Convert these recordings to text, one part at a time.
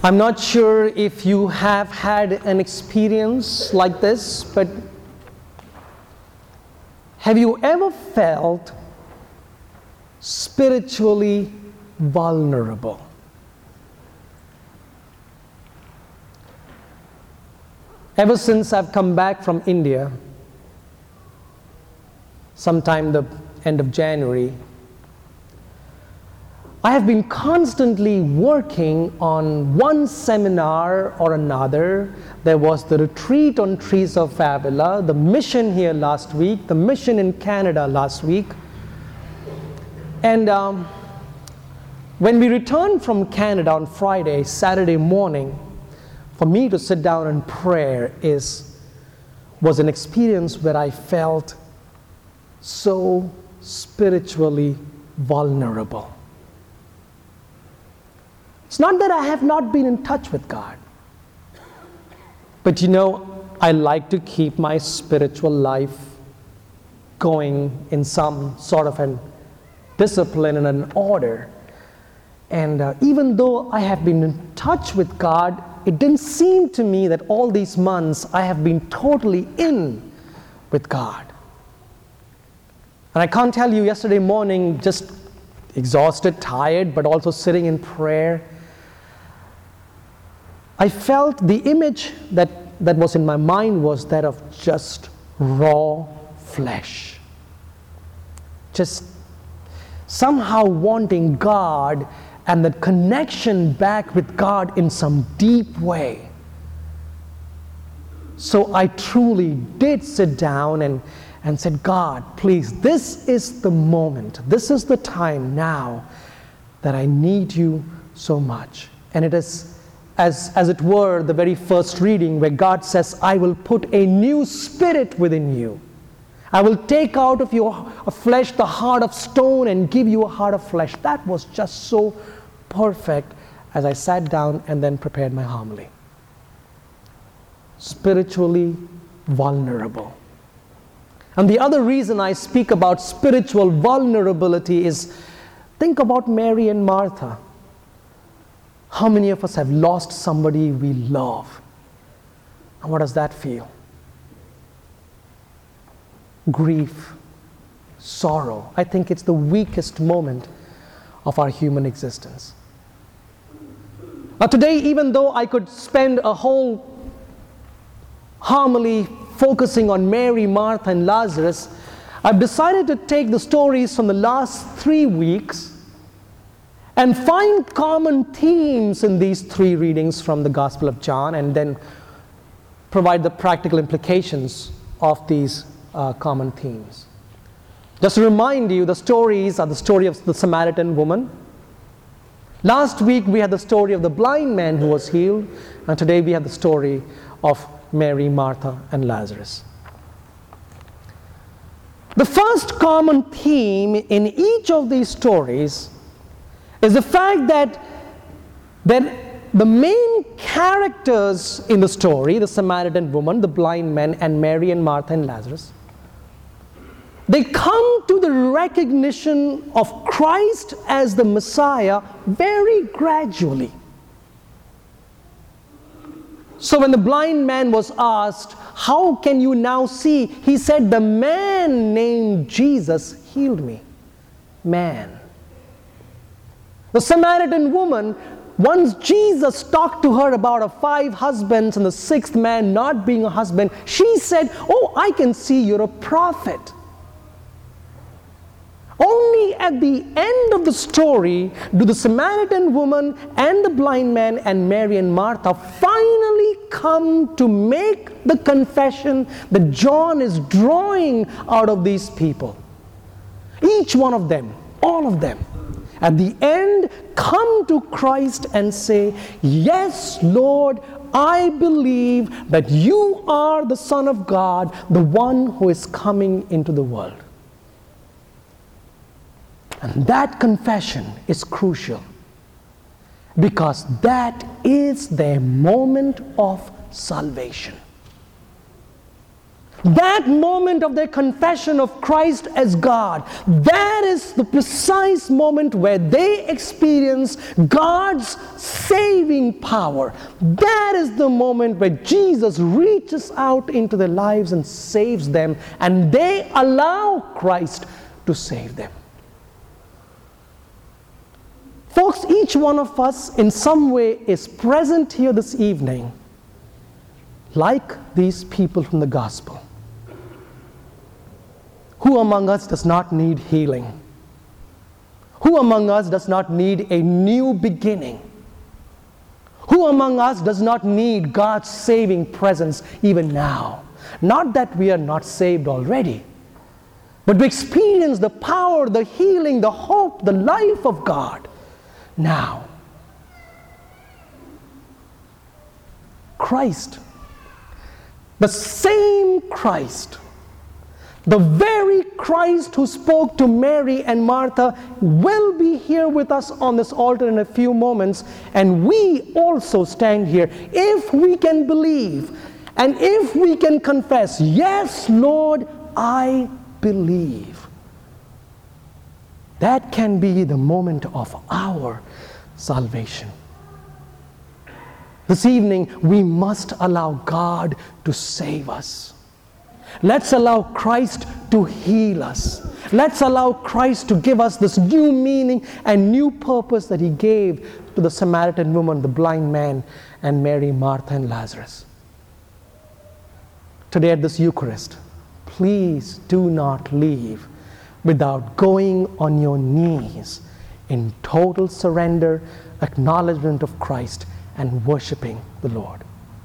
I'm not sure if you have had an experience like this, but have you ever felt spiritually vulnerable? Ever since I've come back from India, sometime the end of January, I have been constantly working on one seminar or another. There was the retreat on Trees of Avila, the mission here last week, the mission in Canada last week. And when we returned from Canada on Friday, Saturday morning, for me to sit down and pray was an experience where I felt so spiritually vulnerable. It's not that I have not been in touch with God, but I like to keep my spiritual life going in some sort of an discipline and an order. And even though I have been in touch with God, it didn't seem to me that all these months I have been totally in with God. And I can't tell you, yesterday morning, just exhausted, tired, but also sitting in prayer, I felt the image that was in my mind was that of just raw flesh. Just somehow wanting God and that connection back with God in some deep way. So I truly did sit down and said, God, please, this is the moment, this is the time now that I need you so much. And it is, as it were, the very first reading where God says, I will put a new spirit within you. I will take out of your flesh the heart of stone and give you a heart of flesh. That was just so perfect as I sat down and then prepared my homily. Spiritually vulnerable. And the other reason I speak about spiritual vulnerability is, think about Mary and Martha. How many of us have lost somebody we love? And what does that feel? Grief, sorrow. I think it's the weakest moment of our human existence. Now today, even though I could spend a whole homily focusing on Mary, Martha, and Lazarus, I've decided to take the stories from the last 3 weeks and find common themes in these 3 readings from the Gospel of John, and then provide the practical implications of these common themes. Just to remind you, the stories are the story of the Samaritan woman. Last week we had the story of the blind man who was healed, and today we have the story of Mary, Martha, and Lazarus. The first common theme in each of these stories is the fact that the main characters in the story, the Samaritan woman, the blind man, and Mary and Martha and Lazarus, they come to the recognition of Christ as the Messiah very gradually. So when the blind man was asked, how can you now see? He said, the man named Jesus healed me. Man. The Samaritan woman, once Jesus talked to her about her 5 husbands and the 6th man not being a husband, she said, oh, I can see you're a prophet. Only at the end of the story do the Samaritan woman and the blind man and Mary and Martha finally come to make the confession that John is drawing out of these people. Each one of them, all of them, at the end come to Christ and say, yes, Lord, I believe that you are the Son of God, the one who is coming into the world. And that confession is crucial because that is their moment of salvation. That moment of their confession of Christ as God, that is the precise moment where they experience God's saving power. That is the moment where Jesus reaches out into their lives and saves them, and they allow Christ to save them. Folks, each one of us in some way is present here this evening like these people from the gospel. Who among us does not need healing? Who among us does not need a new beginning? Who among us does not need God's saving presence even now? Not that we are not saved already, but to experience the power, the healing, the hope, the life of God now. Christ, the same Christ, the very Christ who spoke to Mary and Martha, will be here with us on this altar in a few moments, and we also stand here if we can believe and if we can confess, yes, Lord, I believe. That can be the moment of our salvation. This evening, we must allow God to save us. Let's allow Christ to heal us. Let's allow Christ to give us this new meaning and new purpose that He gave to the Samaritan woman, the blind man, and Mary, Martha, and Lazarus. Today at this Eucharist, please do not leave without going on your knees in total surrender, acknowledgement of Christ, and worshiping the Lord.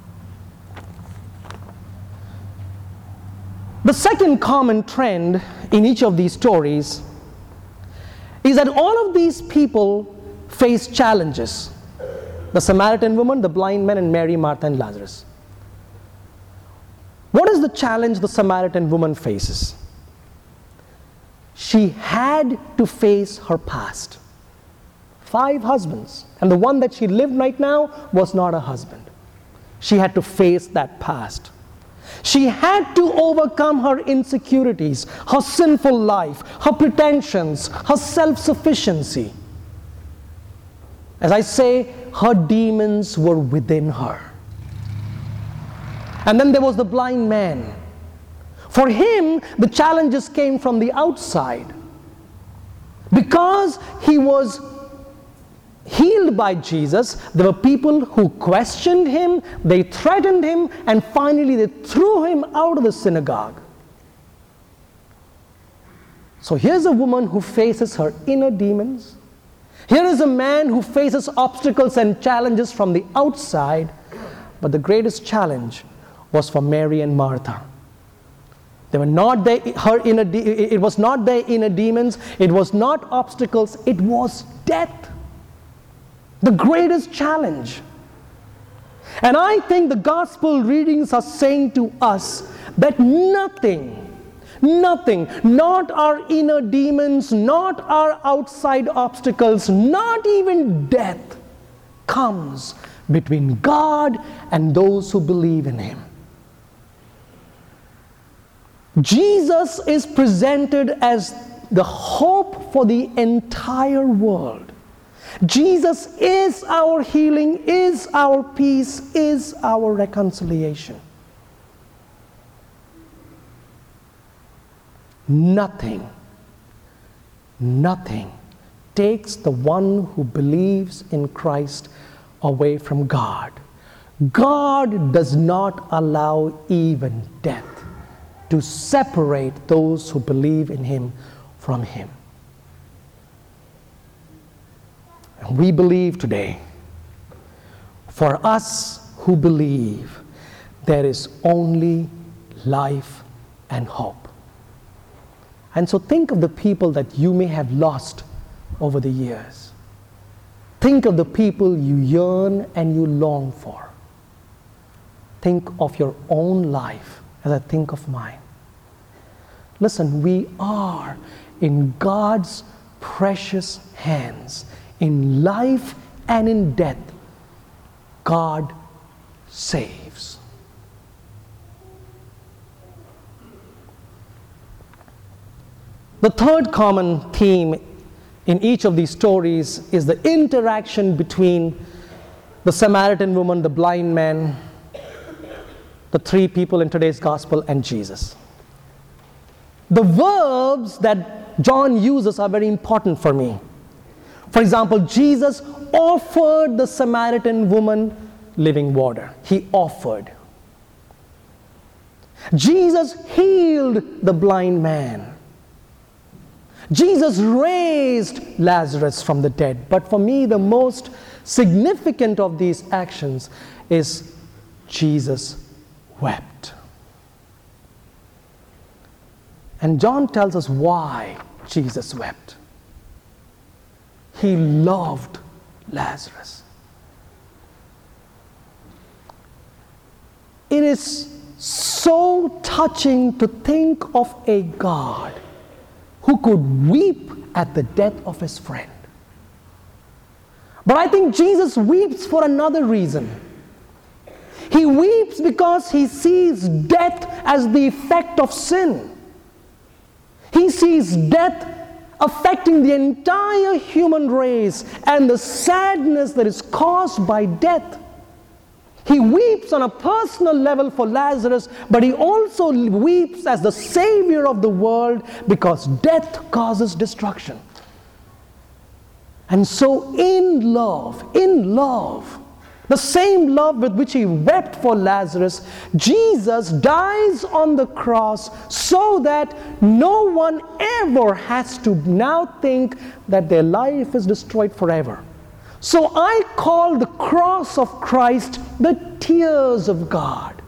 The second common trend in each of these stories is that all of these people face challenges. The Samaritan woman, the blind man, and Mary, Martha, and Lazarus. What is the challenge the Samaritan woman faces? She had to face her past. 5 husbands, and the one that she lived right now was not a husband. She had to face that past. She had to overcome her insecurities, her sinful life, her pretensions, her self-sufficiency. As I say, her demons were within her. And then there was the blind man. For him, the challenges came from the outside. Because he was healed by Jesus, there were people who questioned him, they threatened him, and finally they threw him out of the synagogue. So here's a woman who faces her inner demons. Here is a man who faces obstacles and challenges from the outside, but the greatest challenge was for Mary and Martha. They were not it was not their inner demons, it was not obstacles, it was death. The greatest challenge. And I think the gospel readings are saying to us that nothing, not our inner demons, not our outside obstacles, not even death, comes between God and those who believe in Him. Jesus is presented as the hope for the entire world. Jesus is our healing, is our peace, is our reconciliation. Nothing takes the one who believes in Christ away from God. God does not allow even death to separate those who believe in Him from Him. And we believe today, for us who believe, there is only life and hope. And so think of the people that you may have lost over the years. Think of the people you yearn and you long for. Think of your own life as I think of mine. Listen, we are in God's precious hands. In life and in death, God saves. The third common theme in each of these stories is the interaction between the Samaritan woman, the blind man, the three people in today's gospel, and Jesus. The verbs that John uses are very important for me. For example, Jesus offered the Samaritan woman living water. He offered. Jesus healed the blind man. Jesus raised Lazarus from the dead. But for me, the most significant of these actions is Jesus wept. And John tells us why Jesus wept. He loved Lazarus. It is so touching to think of a God who could weep at the death of his friend. But I think Jesus weeps for another reason. He weeps because he sees death as the effect of sin. He sees death affecting the entire human race and the sadness that is caused by death. He weeps on a personal level for Lazarus, but he also weeps as the Savior of the world because death causes destruction. And so in love, the same love with which he wept for Lazarus, Jesus dies on the cross so that no one ever has to now think that their life is destroyed forever. So I call the cross of Christ the tears of God.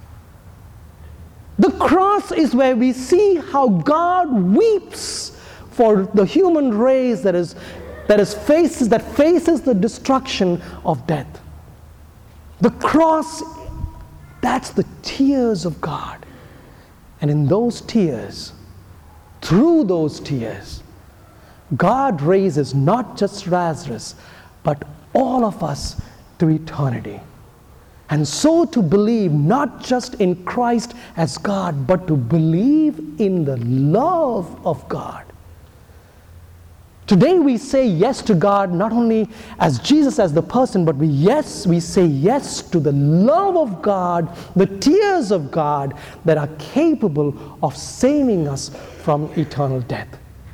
The cross is where we see how God weeps for the human race that faces the destruction of death. The cross, that's the tears of God. And in those tears, through those tears, God raises not just Lazarus, but all of us to eternity. And so to believe not just in Christ as God, but to believe in the love of God. Today we say yes to God not only as Jesus as the person, but we say yes to the love of God, the tears of God that are capable of saving us from eternal death.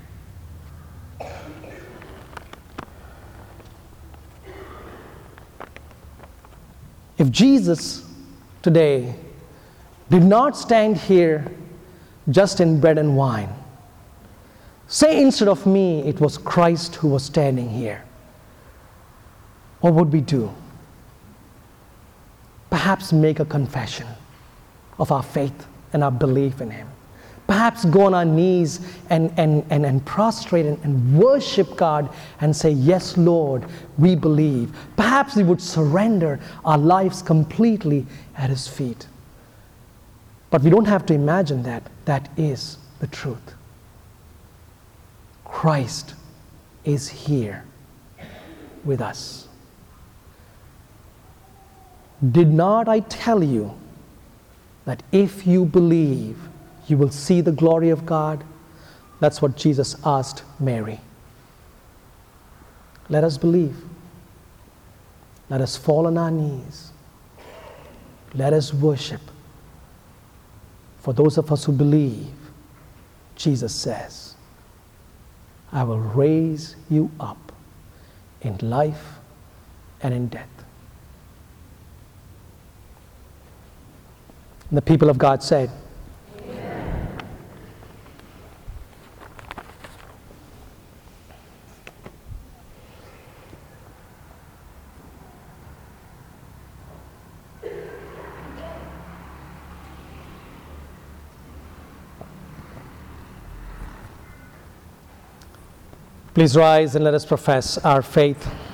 If Jesus today did not stand here just in bread and wine, say instead of me, it was Christ who was standing here, what would we do? Perhaps make a confession of our faith and our belief in Him. Perhaps go on our knees and prostrate and worship God and say, yes, Lord, we believe. Perhaps we would surrender our lives completely at His feet. But we don't have to imagine that. That is the truth. Christ is here with us. Did not I tell you that if you believe, you will see the glory of God? That's what Jesus asked Mary. Let us believe. Let us fall on our knees. Let us worship. For those of us who believe, Jesus says, I will raise you up in life and in death. And the people of God said, Amen. Please rise and let us profess our faith.